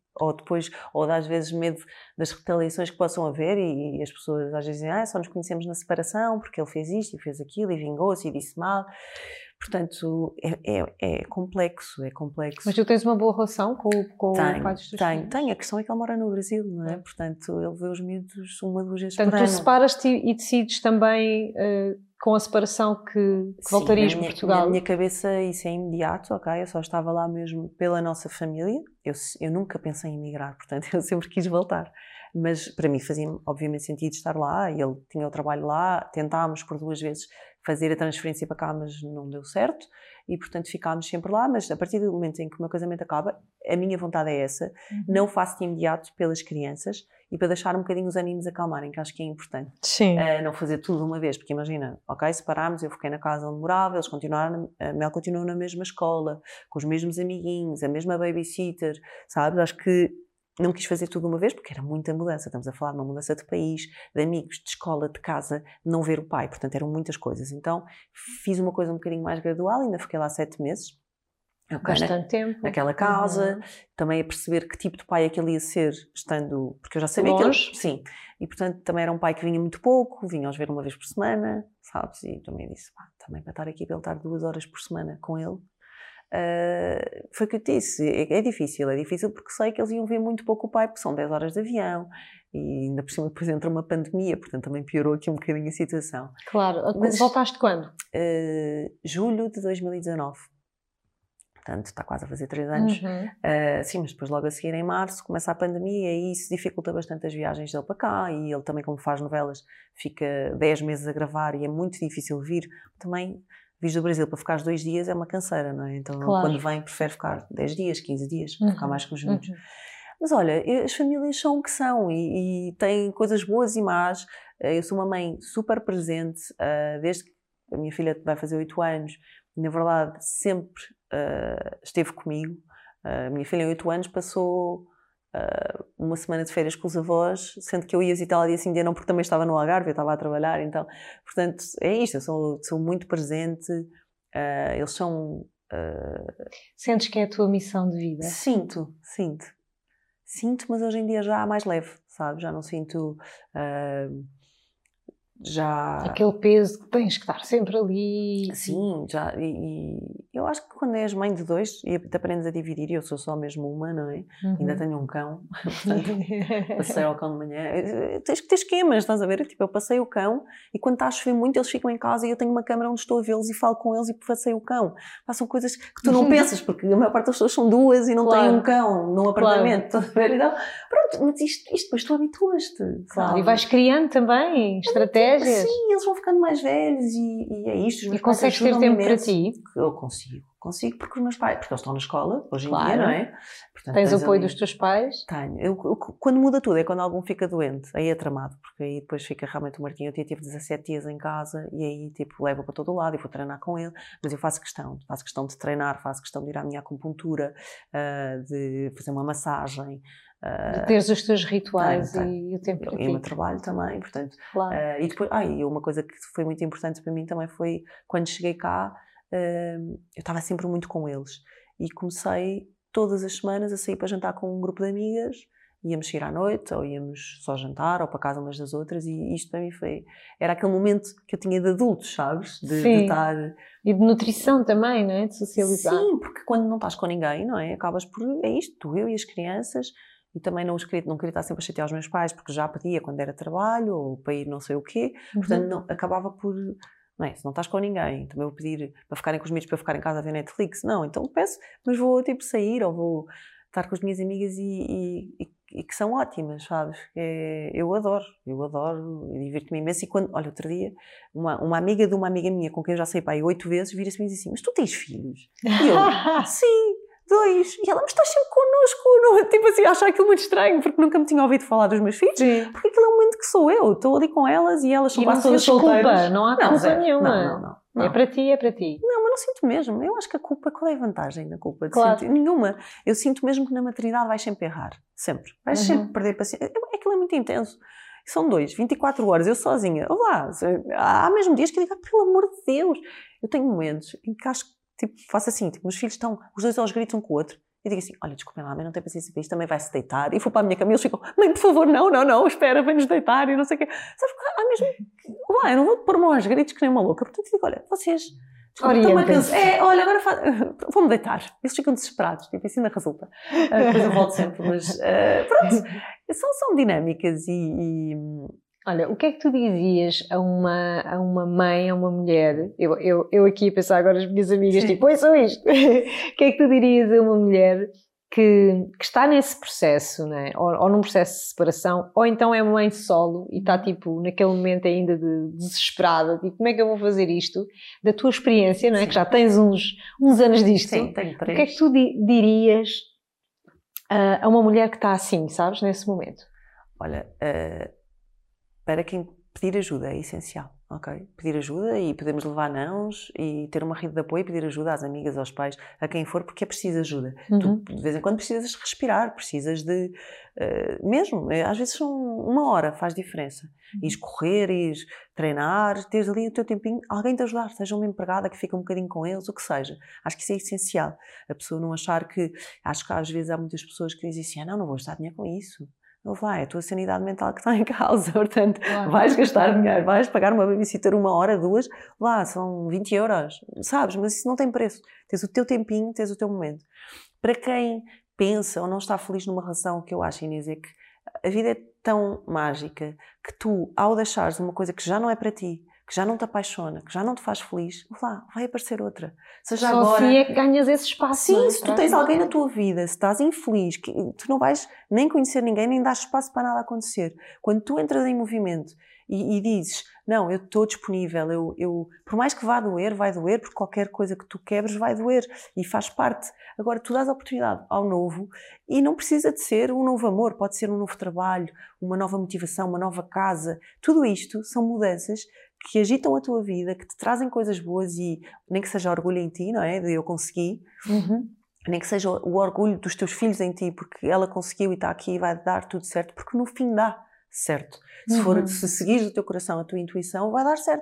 Ou às vezes medo das retaliações que possam haver e as pessoas às vezes dizem só nos conhecemos na separação porque ele fez isto e fez aquilo e vingou-se e disse mal. Portanto, é complexo, é complexo. Mas tu tens uma boa relação com o pai dos teus filhos? Tenho. A questão é que ele mora no Brasil, não é? Portanto, ele vê os miúdos 1 ou 2 vezes por ano. Portanto, tu separas-te e decides também com a separação que voltarias para Portugal? Na minha cabeça isso é imediato, ok? Eu só estava lá mesmo pela nossa família. Eu nunca pensei em emigrar, portanto, eu sempre quis voltar. Mas para mim fazia obviamente sentido estar lá e ele tinha o trabalho lá. Tentámos por 2 vezes fazer a transferência para cá, mas não deu certo e portanto ficámos sempre lá, mas a partir do momento em que o meu casamento acaba, a minha vontade é essa, não faço de imediato pelas crianças e para deixar um bocadinho os ânimos acalmarem, que acho que é importante. Sim. Não fazer tudo de uma vez, porque imagina, ok, separámos, eu fiquei na casa onde morava, eles continuaram, a Mel continuou na mesma escola, com os mesmos amiguinhos, a mesma babysitter, sabes? Acho que não quis fazer tudo de uma vez, porque era muita mudança. Estamos a falar de uma mudança de país, de amigos, de escola, de casa, de não ver o pai. Portanto, eram muitas coisas. Então, fiz uma coisa um bocadinho mais gradual, ainda fiquei lá 7 meses. Bastante tempo. Naquela casa. Também a perceber que tipo de pai é que ele ia ser, estando... Porque eu já sabia longe. que ele... Sim. E, portanto, também era um pai que vinha muito pouco, vinha-os ver 1 vez por semana, sabes? E também disse, também para estar aqui, para ele estar 2 horas por semana com ele. Foi o que eu disse, é difícil porque sei que eles iam ver muito pouco o pai, porque são 10 horas de avião e ainda por cima depois entra uma pandemia, portanto também piorou aqui um bocadinho a situação. Claro, mas voltaste quando? Julho de 2019, portanto está quase a fazer 3 anos. Sim, mas depois logo a seguir em março começa a pandemia e isso dificulta bastante as viagens dele para cá e ele também, como faz novelas, fica 10 meses a gravar e é muito difícil vir também. Vis do Brasil para ficar 2 dias é uma canseira, não é? Então, quando vem, prefere ficar 10 dias, 15 dias, para ficar mais com os miúdos. Mas olha, as famílias são o que são e têm coisas boas e más. Eu sou uma mãe super presente, desde que a minha filha vai fazer 8 anos, na verdade, sempre esteve comigo. A minha filha, em 8 anos, passou 1 semana de férias com os avós, sendo que eu ia visitar ela dia sim, dia não, porque também estava no Algarve, eu estava a trabalhar, então, portanto, é isto, eu sou muito presente, eles são... Sentes que é a tua missão de vida? Sinto, mas hoje em dia já mais leve, sabe? Já não sinto já... Aquele peso que tens que estar sempre ali. Sim, já, e eu acho que quando és mãe de 2 e te aprendes a dividir, e eu sou só mesmo uma, não é? Ainda tenho um cão, portanto, passei ao cão de manhã. Tens que ter esquemas, estás a ver? Tipo, eu passei o cão e quando está a chover muito eles ficam em casa e eu tenho uma câmara onde estou a vê-los e falo com eles e passei o cão. São coisas que tu não pensas, porque a maior parte das pessoas são 2 e não têm um cão num apartamento, estás a ver? Então, pronto, mas isto depois tu habituas-te. Claro, e vais criando também estratégias. Sim, eles vão ficando mais velhos e é isto. E consegues ter tempo para ti? Eu consigo porque os meus pais, porque eles estão na escola hoje em dia, não é? Portanto, tens o apoio dos teus pais? Tenho. Quando muda tudo é quando algum fica doente, aí é tramado, porque aí depois fica realmente o Martinho. Eu tive 17 dias em casa e aí tipo levo para todo o lado e vou treinar com ele, mas eu faço questão de treinar, faço questão de ir à minha acupuntura, de fazer uma massagem. De teres os teus rituais e o tempo para ti. E o meu trabalho também, portanto. Claro. E depois, uma coisa que foi muito importante para mim também foi, quando cheguei cá, eu estava sempre muito com eles. E comecei todas as semanas a sair para jantar com um grupo de amigas, íamos sair à noite, ou íamos só jantar, ou para casa umas das outras, e isto para mim era aquele momento que eu tinha de adultos, sabes? De estar... E de nutrição também, não é? De socializar. Sim, porque quando não estás com ninguém, não é? Acabas por... É isto, eu e as crianças... E também não queria estar sempre a chatear os meus pais, porque já pedia quando era trabalho, ou para ir não sei o quê. Portanto, acabava por... Não é? Se não estás com ninguém, também vou pedir para ficarem com os miúdos, para eu ficar em casa a ver Netflix. Não, então peço, mas vou tipo sair, ou vou estar com as minhas amigas e que são ótimas, sabes? Eu adoro, e divirto-me imenso. E quando, olha, outro dia, uma amiga de uma amiga minha, com quem eu já saí para aí 8 vezes, vira-se-me e diz assim, mas tu tens filhos? E eu, sim. 2. E ela, mas estás sempre connosco, não? Tipo assim, achar aquilo muito estranho, porque nunca me tinha ouvido falar dos meus filhos. Sim. Porque aquilo é um momento que sou eu, estou ali com elas e elas são quase todas solteiras. Não há culpa nenhuma. Não. É para ti. Não, mas não sinto mesmo. Eu acho que a culpa, qual é a vantagem da culpa? Claro. Nenhuma. Eu sinto mesmo que na maternidade vais sempre errar. Sempre. Vais sempre perder paciência. Aquilo é muito intenso. São 24 horas, eu sozinha. Olá, há mesmo dias que eu digo, pelo amor de Deus. Eu tenho momentos em que acho que tipo, faço assim, tipo, meus filhos estão os 2 aos gritos um com o outro. Eu digo assim, olha, desculpem lá, mãe, não tem paciência para isto, também vai-se deitar. E vou para a minha cama e eles ficam, mãe, por favor, não, espera, vem-nos deitar e não sei o quê. Sabes, mesmo, eu não vou pôr-me aos gritos que nem uma louca. Portanto, eu digo, olha, vocês... Estão-me a cansar. Olha, agora vou-me deitar. Eles ficam desesperados, tipo, isso ainda resulta. Depois eu volto sempre, mas pronto, são dinâmicas e... Olha, o que é que tu dizias a uma mãe, a uma mulher? Eu aqui a pensar agora as minhas amigas, tipo, oi, sou isto. O que é que tu dirias a uma mulher que está nesse processo, né? Ou num processo de separação, ou então é mãe solo e está tipo naquele momento ainda desesperada, tipo, como é que eu vou fazer isto? Da tua experiência, não é? Que já tens uns anos disto. Sim, tenho 3. O que é que tu dirias a uma mulher que está assim, sabes, nesse momento? Olha, para quem pedir ajuda é essencial, ok? Pedir ajuda e podemos levar nãos e ter uma rede de apoio e pedir ajuda às amigas, aos pais, a quem for, porque é preciso ajuda. Tu, de vez em quando precisas respirar, precisas de... mesmo, às vezes são 1 hora, faz diferença. Ires correr, ires treinar, teres ali o teu tempinho, alguém te ajudar, seja uma empregada que fica um bocadinho com eles, o que seja. Acho que isso é essencial. A pessoa não achar que... Acho que às vezes há muitas pessoas que dizem assim, não vou gastar dinheiro com isso. É a tua sanidade mental que está em causa, portanto, vais gastar dinheiro, vais pagar uma babysitter 1 hora, 2, são 20 euros, sabes, mas isso não tem preço. Tens o teu tempinho, tens o teu momento. Para quem pensa ou não está feliz numa relação, o que eu acho, Inês, é que a vida é tão mágica que tu, ao deixares uma coisa que já não é para ti, que já não te apaixona, que já não te faz feliz, vai aparecer outra. Seja só agora... assim é que ganhas esse espaço. Sim, se tu tens alguém na tua vida, se estás infeliz, que tu não vais nem conhecer ninguém, nem dar espaço para nada acontecer. Quando tu entras em movimento e dizes, não, eu estou disponível, por mais que vá doer, vai doer, porque qualquer coisa que tu quebres vai doer e faz parte. Agora, tu dás a oportunidade ao novo e não precisa de ser um novo amor, pode ser um novo trabalho, uma nova motivação, uma nova casa. Tudo isto são mudanças que agitam a tua vida, que te trazem coisas boas e nem que seja orgulho em ti, não é? De eu consegui. Nem que seja o orgulho dos teus filhos em ti, porque ela conseguiu e está aqui e vai dar tudo certo, porque no fim dá certo. Se seguires o teu coração, a tua intuição, vai dar certo.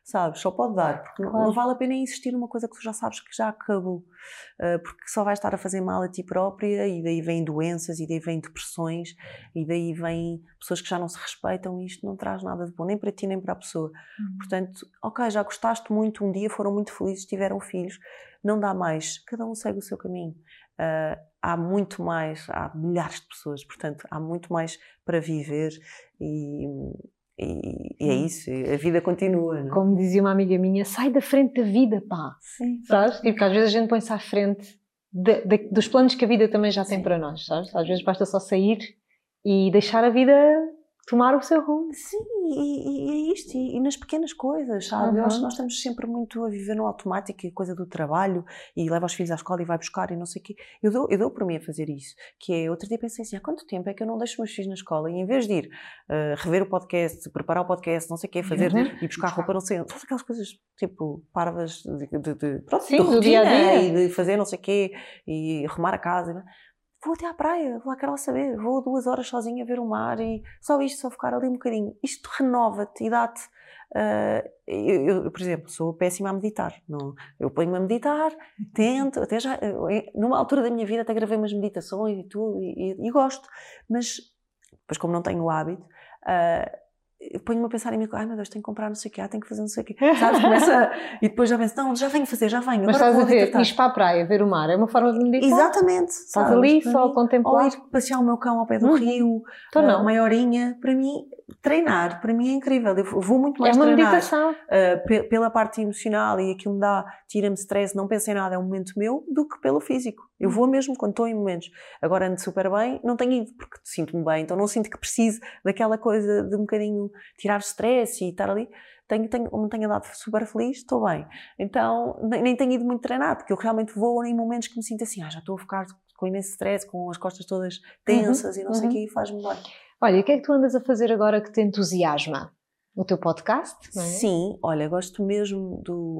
sabes? Só pode dar, porque não vale a pena insistir numa coisa que tu já sabes que já acabou, porque só vais estar a fazer mal a ti própria, e daí vêm doenças, e daí vêm depressões, e daí vêm pessoas que já não se respeitam, e isto não traz nada de bom, nem para ti nem para a pessoa. Portanto, ok, já gostaste muito um dia, foram muito felizes, tiveram filhos, não dá mais, cada um segue o seu caminho. Há muito mais, há milhares de pessoas, portanto, há muito mais para viver, e é isso, a vida continua, não é? Como dizia uma amiga minha, sai da frente da vida, pá. Sim. Sabes? Porque às vezes a gente põe-se à frente dos planos que a vida também já tem para nós, sabes? Às vezes basta só sair e deixar a vida tomar o seu rumo. Sim, e é isto, e nas pequenas coisas, sabe? Eu acho que nós estamos sempre muito a viver no automático, a coisa do trabalho, e leva os filhos à escola e vai buscar e não sei o quê. Eu dou por mim a fazer isso, que é, outro dia pensei assim, há quanto tempo é que eu não deixo os meus filhos na escola, e em vez de ir rever o podcast, preparar o podcast, não sei o quê, fazer, e buscar roupa, não sei, todas aquelas coisas, tipo, parvas pronto, sim, de rotina, do dia a dia. e de fazer não sei o quê, e arrumar a casa, vou até à praia, vou lá, quero lá saber, vou 2 horas sozinha ver o mar, e só ficar ali um bocadinho. Isto renova-te e dá-te... eu, por exemplo, sou péssima a meditar. Não, eu ponho-me a meditar, tento, até já... numa altura da minha vida até gravei umas meditações e tudo, e gosto. Mas, depois como não tenho o hábito... eu ponho-me a pensar em mim, ai meu Deus, tenho que comprar não sei o quê, tenho que fazer não sei o quê, sabes, e depois já penso, não, já venho fazer, já venho. Mas agora estás a ver, ir ir para a praia, ver o mar, é uma forma de meditar. Exatamente. Estás ali só a contemplar. Ou ir passear o meu cão ao pé do rio, Então, meia horinha, para mim, treinar, para mim é incrível, eu vou muito mais treinar. É uma meditação. Pela parte emocional, e aquilo me dá, tira-me stress, não penso em nada, é um momento meu, do que pelo físico. Eu vou mesmo quando estou em momentos. Agora ando super bem, não tenho ido porque sinto-me bem, então não sinto que preciso daquela coisa de um bocadinho tirar o stress e estar ali. Me tenho andado super feliz, estou bem. Então nem tenho ido muito treinar, porque eu realmente vou em momentos que me sinto assim, já estou a ficar com imenso stress, com as costas todas tensas e não sei o que, e faz-me bem. Olha, o que é que tu andas a fazer agora que te entusiasma? O teu podcast, não é? Sim, olha, gosto mesmo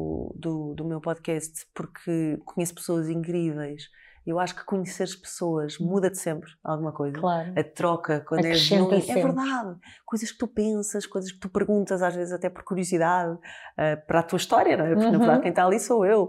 do meu podcast, porque conheço pessoas incríveis. Eu acho que conhecer as pessoas muda-te sempre alguma coisa. Claro. A troca, quando é genuíno, é verdade. Coisas que tu pensas, coisas que tu perguntas, às vezes até por curiosidade, para a tua história, não é? Porque na verdade quem está ali sou eu.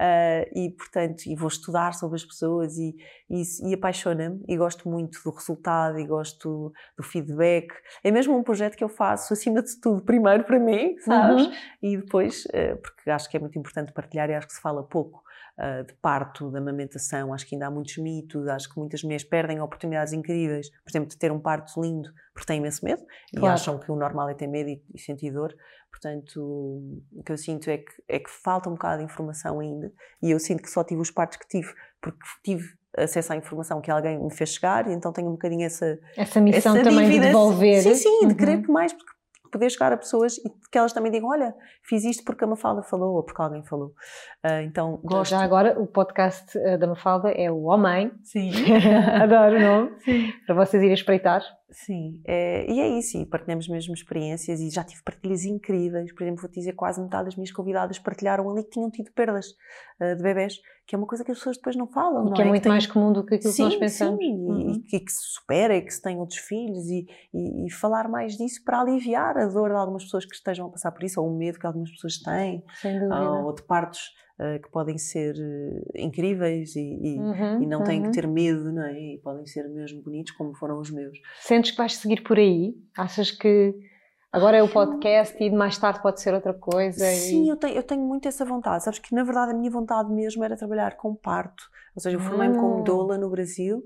E portanto, vou estudar sobre as pessoas e apaixona-me, e gosto muito do resultado, e gosto do feedback. É mesmo um projeto que eu faço, acima de tudo, primeiro para mim, sabes? E depois, porque acho que é muito importante partilhar, e acho que se fala pouco de parto, da amamentação. Acho que ainda há muitos mitos, acho que muitas mulheres perdem oportunidades incríveis, por exemplo, de ter um parto lindo, porque têm imenso medo, claro, e acham que o normal é ter medo e sentir dor. Portanto, o que eu sinto é que falta um bocado de informação ainda, e eu sinto que só tive os partos que tive porque tive acesso à informação que alguém me fez chegar, e então tenho um bocadinho essa missão também de devolver. Sim, de querer que mais, porque poder chegar a pessoas e que elas também digam, olha, fiz isto porque a Mafalda falou, ou porque alguém falou. Então, gosto. Já agora, o podcast da Mafalda é o Oh Mãe. Sim. Adoro o nome. Sim. Para vocês irem espreitar. Sim, e é isso, e partilhamos mesmo experiências, e já tive partilhas incríveis. Por exemplo, vou-te dizer, quase metade das minhas convidadas partilharam ali que tinham tido perdas de bebés, que é uma coisa que as pessoas depois não falam. E que é muito mais comum do que aquilo que nós pensamos. Sim, e que se supera, e que se tem outros filhos, e falar mais disso para aliviar a dor de algumas pessoas que estejam a passar por isso, ou o medo que algumas pessoas têm, ou de partos que podem ser incríveis e não têm que ter medo, não é? E podem ser mesmo bonitos, como foram os meus. Sentes que vais seguir por aí? Achas que agora é o podcast e mais tarde pode ser outra coisa? Sim, eu tenho muito essa vontade. Sabes que, na verdade, a minha vontade mesmo era trabalhar com parto. Ou seja, eu formei-me como doula no Brasil,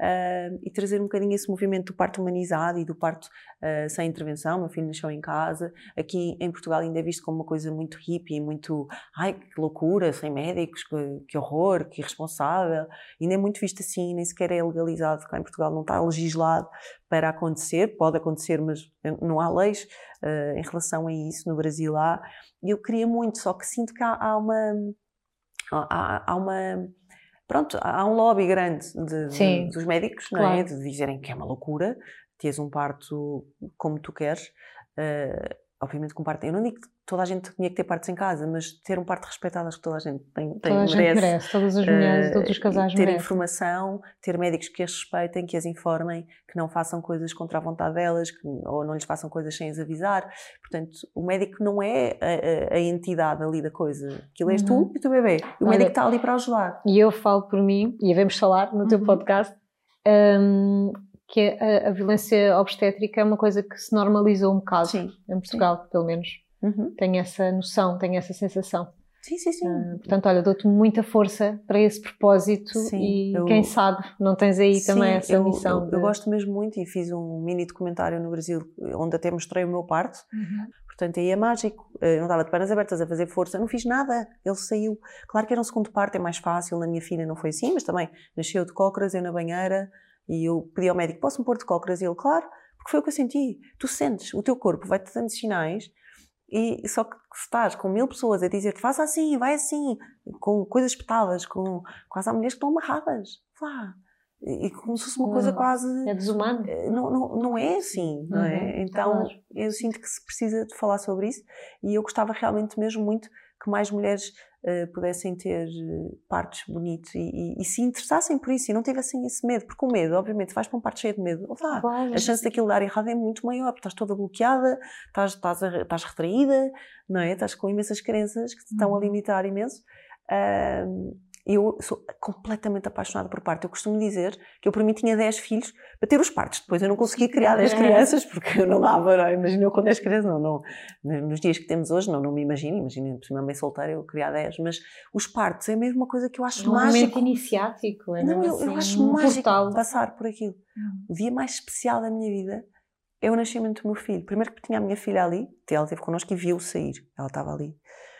e trazer um bocadinho esse movimento do parto humanizado e do parto sem intervenção. Meu filho nasceu em casa. Aqui em Portugal ainda é visto como uma coisa muito hippie, muito, ai, que loucura, sem médicos, que horror, que irresponsável. Ainda é muito visto assim, nem sequer é legalizado. Cá em Portugal não está legislado para acontecer. Pode acontecer, mas não há leis em relação a isso. No Brasil há. E eu queria muito, só que sinto que há um lobby grande dos médicos, não é? De dizerem que é uma loucura teres um parto como tu queres. obviamente com parte, eu não digo que toda a gente tinha que ter partos em casa, mas ter um parto respeitado, acho que toda a gente merece, todas as mulheres, todos os casais ter merecem. informação, ter médicos que as respeitem, que as informem, que não façam coisas contra a vontade delas, ou não lhes façam coisas sem as avisar. Portanto, o médico não é a entidade ali da coisa. Aquilo és tu e o teu bebê. E o médico está ali para ajudar. E eu falo por mim, e devemos falar no teu podcast, que a violência obstétrica é uma coisa que se normalizou um bocado. Sim. Em Portugal, pelo menos. Tenho essa noção, tenho essa sensação. Sim. Portanto, olha, dou-te muita força para esse propósito. Sim, quem sabe não tens aí também essa missão. Eu gosto mesmo muito e fiz um mini documentário no Brasil onde até mostrei o meu parto. Portanto, aí é mágico. Eu não estava de pernas abertas a fazer força, não fiz nada. Ele saiu. Claro que era um segundo parto, é mais fácil. Na minha filha não foi assim, mas também nasceu de cócoras, eu na banheira. E eu pedi ao médico, posso-me pôr de cócoras? E ele, claro, porque foi o que eu senti. Tu sentes, o teu corpo vai-te dando sinais, e só que se estás com 1000 pessoas a dizer-te, faz assim, vai assim, com coisas espetadas, quase há mulheres que estão amarradas. Vá. E como se fosse uma coisa quase... É desumano. Não é assim, não é? Então, eu sinto que se precisa de falar sobre isso, e eu gostava realmente mesmo muito que mais mulheres pudessem ter partos bonitos e se interessassem por isso e não tivessem esse medo, porque o medo, obviamente, se vais para um parto cheio de medo, a chance daquilo dar errado é muito maior, porque estás toda bloqueada, estás retraída, não é? Estás com imensas crenças que te estão a limitar imenso. Eu sou completamente apaixonada por parto. Eu costumo dizer que eu, para mim, tinha 10 filhos para ter os partos. Depois eu não conseguia criar 10 crianças, porque eu não dava, não. Imagino eu com 10 crianças, não. Nos dias que temos hoje, não me imagino. Imagino, por uma mãe solteira, eu criar 10. Mas os partos é mesmo uma coisa que eu acho mágico. É um momento iniciático. Eu acho mágico passar por aquilo. O dia mais especial da minha vida é o nascimento do meu filho. Primeiro que tinha a minha filha ali, ela esteve connosco e viu sair. Ela estava ali.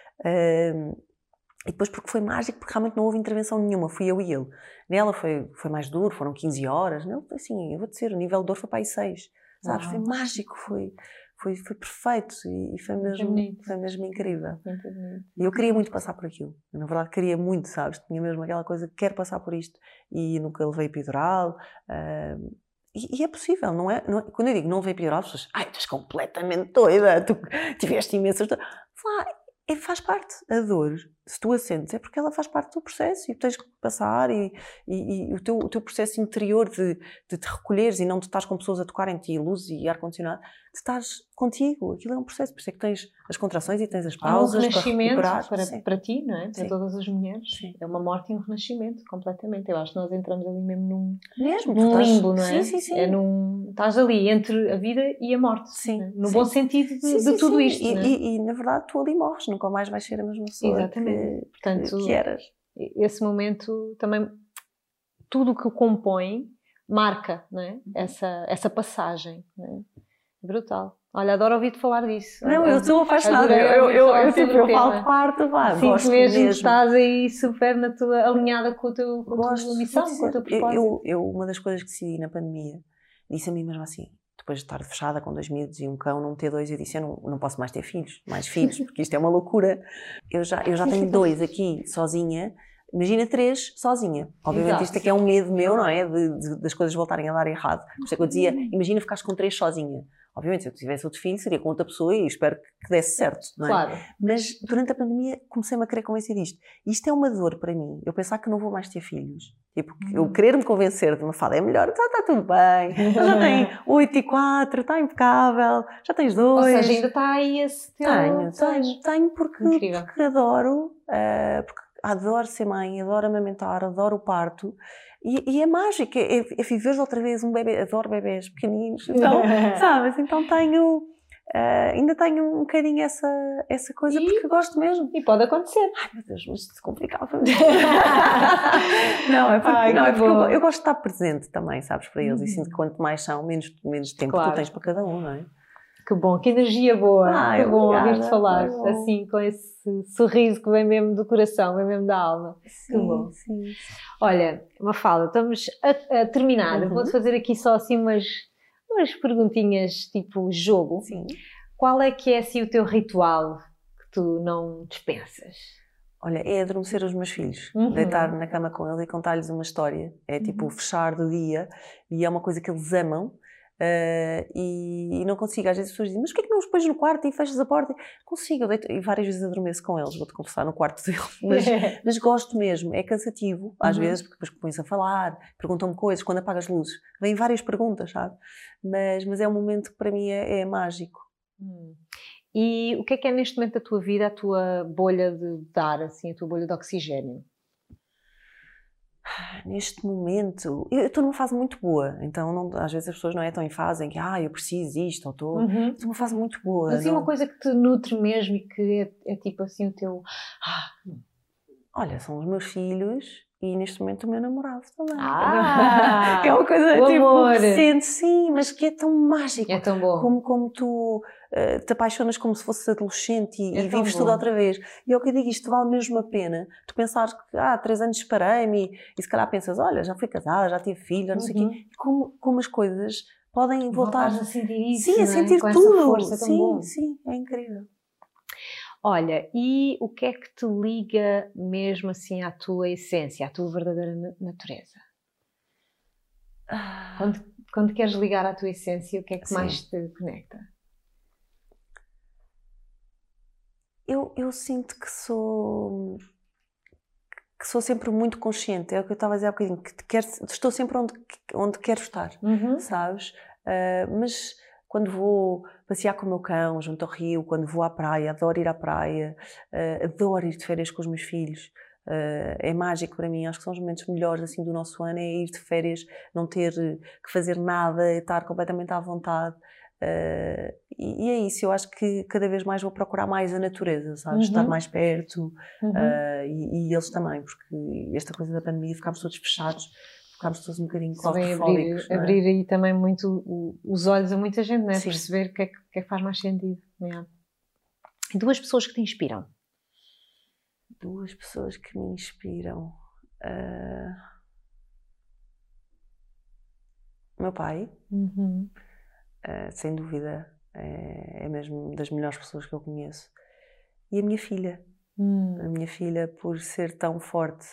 E depois porque foi mágico, porque realmente não houve intervenção nenhuma, fui eu e ele. Nela foi mais duro, foram 15 horas. Nele, assim, eu vou dizer, o nível de dor foi para aí 6. Sabes? Foi mágico, foi perfeito e foi mesmo incrível. E eu queria muito passar por aquilo. Eu, na verdade, queria muito, sabes? Tinha mesmo aquela coisa que quero passar por isto. E nunca levei epidural. E é possível, não é? Quando eu digo não levei epidural, as pessoas, tu és completamente doida, tu tiveste imensas dores. Faz parte. A dor, se tu a sentes, é porque ela faz parte do processo e tens que passar e o teu processo interior de te recolheres e não de estás com pessoas a tocarem-te, luz e ar-condicionado, de estás contigo. Aquilo é um processo, por isso é que tens as contrações e tens as pausas para recuperar. Para ti, não é? Para Sim. todas as mulheres. Sim. É uma morte e um renascimento, completamente. Eu acho que nós entramos ali mesmo num limbo, não é? Sim. Estás ali entre a vida e a morte. Sim. Né? No bom sentido de tudo isto. E, na verdade, tu ali morres, nunca mais vais ser a mesma pessoa. Exatamente. Portanto, que eras. Esse momento também, tudo o que o compõe marca, não é? Essa passagem, não é? Brutal. Olha, adoro ouvir-te falar disso. Não, eu sou apaixonada. Eu falo de parto, gosto mesmo. Estás aí super alinhada com a tua missão, com o teu propósito. Uma das coisas que decidi na pandemia, disse a mim mesmo assim, depois de estar fechada com 2 miúdos e um cão num T2, eu disse, eu não posso mais ter mais filhos, porque isto é uma loucura. Eu já tenho 2 aqui, sozinha. Imagina 3 sozinha. Obviamente isto aqui é um medo meu, não é? Das coisas voltarem a dar errado. Por isso é que eu dizia, imagina ficares com 3 sozinha. Obviamente, se eu tivesse outro filho, seria com outra pessoa e espero que desse certo, não é? Claro. Mas durante a pandemia comecei-me a querer convencer disto. Isto é uma dor para mim. Eu pensar que não vou mais ter filhos. Tipo, eu querer-me convencer de uma fala, é melhor, está tudo bem, já tem 8 e 4, está impecável, já tens 2. Ou seja, ainda está aí esse teu... Tenho porque adoro, porque adoro ser mãe, adoro amamentar, adoro o parto. E é mágico, é viver outra vez um bebê, adoro bebés pequeninos, então, sabes, então ainda tenho um bocadinho essa coisa, porque gosto mesmo. E pode acontecer. Ai meu Deus, mas isso complicava. Não, é porque eu gosto de estar presente também, sabes, para eles, e sinto que quanto mais são, menos tempo tu tens para cada um, não é? Que bom, que energia boa, que bom ouvir-te falar, assim, com esse sorriso que vem mesmo do coração, vem mesmo da alma. Sim, que bom. Sim. Olha, Mafalda, estamos a terminar, vou-te fazer aqui só assim umas perguntinhas tipo jogo. Sim. Qual é que é assim o teu ritual que tu não dispensas? Olha, é adormecer os meus filhos, deitar na cama com eles e contar-lhes uma história, é tipo o fechar do dia, e é uma coisa que eles amam. e não consigo. Às vezes as pessoas dizem, mas porquê que não os pões no quarto e fechas a porta? Consigo, eu deito, e várias vezes adormeço com eles, vou-te confessar, no quarto deles, mas gosto mesmo, é cansativo, às vezes, porque depois pões a falar, perguntam-me coisas, quando apagas as luzes, vêm várias perguntas, sabe? Mas é um momento que para mim é mágico. E o que é neste momento da tua vida a tua bolha de ar, assim, a tua bolha de oxigênio? Neste momento, eu estou numa fase muito boa, então às vezes as pessoas não estão em fase em que eu preciso disto, ou estou numa fase muito boa. Mas assim, uma coisa que te nutre mesmo e que é tipo assim o teu... Olha, são os meus filhos e neste momento o meu namorado também. É uma coisa o tipo amor. recente, sim, mas que é tão mágico. É tão bom. Como tu te apaixonas como se fosses adolescente e vives bom. tudo outra vez. E é o que eu digo, isto vale mesmo a pena. Tu pensares que há 3 anos separei-me e se calhar pensas, olha, já fui casada, já tive filho, não sei o quê. Como as coisas podem voltar a sentir isso, sim, a sentir com tudo. Essa força tão bom. Sim, é incrível. Olha, e o que é que te liga mesmo assim à tua essência, à tua verdadeira natureza? Quando queres ligar à tua essência, o que é que mais te conecta? Eu sinto que sou sempre muito consciente, é o que eu estava a dizer há bocadinho, que estou sempre onde quero estar, sabes? Mas quando vou passear com o meu cão junto ao rio, quando vou à praia, adoro ir à praia, adoro ir de férias com os meus filhos. É mágico para mim, acho que são os momentos melhores assim, do nosso ano, é ir de férias, não ter que fazer nada, estar completamente à vontade. E é isso, eu acho que cada vez mais vou procurar mais a natureza, sabes? Estar mais perto e eles também, porque esta coisa da pandemia ficámos todos fechados, ficámos todos um bocadinho claustrofóbicos. Abrir aí também muito os olhos a muita gente, não é? Perceber o que é que faz mais sentido. É? 2 pessoas que te inspiram. 2 pessoas que me inspiram. Meu pai, sem dúvida, é mesmo das melhores pessoas que eu conheço. E a minha filha. A minha filha, por ser tão forte,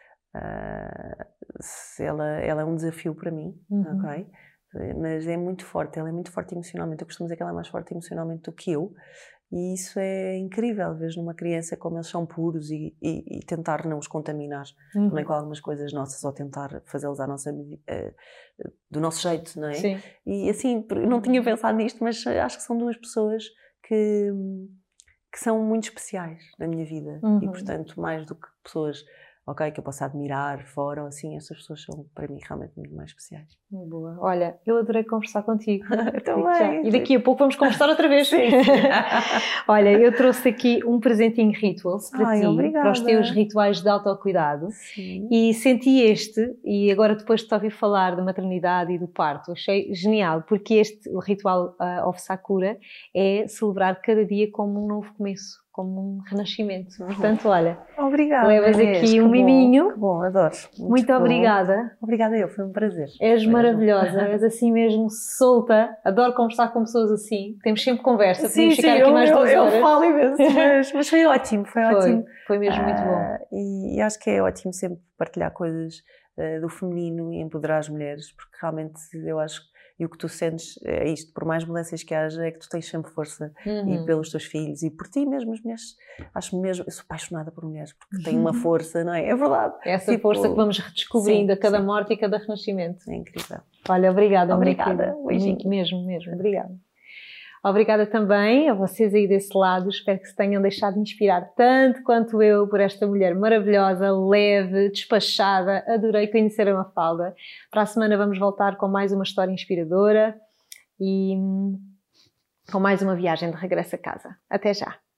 ela é um desafio para mim, ok? Mas é muito forte, ela é muito forte emocionalmente. Eu costumo dizer que ela é mais forte emocionalmente do que eu. E isso é incrível, vejo numa criança como eles são puros e tentar não os contaminar também com algumas coisas nossas ou tentar fazê-los à nossa, do nosso jeito, não é? Sim. E assim, não tinha pensado nisto, mas acho que são 2 pessoas que são muito especiais na minha vida e portanto mais do que pessoas que eu posso admirar fora, assim, essas pessoas são para mim realmente muito mais especiais. Boa. Olha, eu adorei conversar contigo. Também. E daqui a pouco vamos conversar outra vez. Sim. Olha, eu trouxe aqui um presentinho Rituals para ti, obrigada. para os teus rituais de autocuidado. Sim. E senti e agora depois de te ouvir falar da maternidade e do parto, achei genial, porque o ritual of Sakura é celebrar cada dia como um novo começo, como um renascimento. Portanto, olha, obrigada, levas aqui um miminho. Que bom, adoro. Muito obrigada. Obrigada eu, foi um prazer. És maravilhosa, és assim mesmo solta. Adoro conversar com pessoas assim. Temos sempre conversa, podemos ficar aqui mais 2 horas. Eu falo imenso, mas foi ótimo, ótimo. Foi mesmo muito bom. E acho que é ótimo sempre partilhar coisas do feminino e empoderar as mulheres, porque realmente eu acho que e o que tu sentes é isto, por mais violências que haja, é que tu tens sempre força e pelos teus filhos e por ti mesmo, as mulheres, acho mesmo, eu sou apaixonada por mulheres porque têm uma força, não é? É verdade. Essa força que vamos redescobrindo a cada morte e a cada renascimento. É incrível. Olha, obrigada. Obrigada. Muito mesmo, obrigada. Obrigada também a vocês aí desse lado, espero que se tenham deixado inspirar tanto quanto eu por esta mulher maravilhosa, leve, despachada, adorei conhecer a Mafalda. Para a semana vamos voltar com mais uma história inspiradora e com mais uma viagem de regresso a casa. Até já!